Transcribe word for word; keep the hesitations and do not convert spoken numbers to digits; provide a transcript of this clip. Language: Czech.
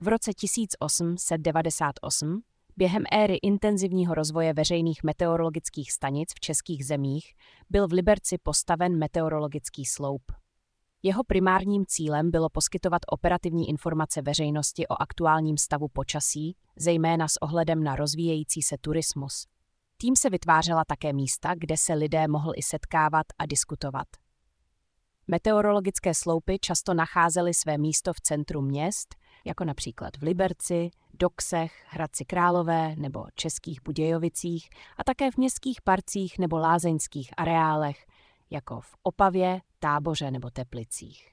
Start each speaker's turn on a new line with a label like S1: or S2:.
S1: V roce tisíc osm set devadesát osm, během éry intenzivního rozvoje veřejných meteorologických stanic v českých zemích, byl v Liberci postaven meteorologický sloup. Jeho primárním cílem bylo poskytovat operativní informace veřejnosti o aktuálním stavu počasí, zejména s ohledem na rozvíjející se turismus. Tím se vytvářela také místa, kde se lidé mohli i setkávat a diskutovat. Meteorologické sloupy často nacházely své místo v centru měst, jako například v Liberci, Doksech, Hradci Králové nebo Českých Budějovicích a také v městských parcích nebo lázeňských areálech, jako v Opavě, Táboře nebo Teplicích.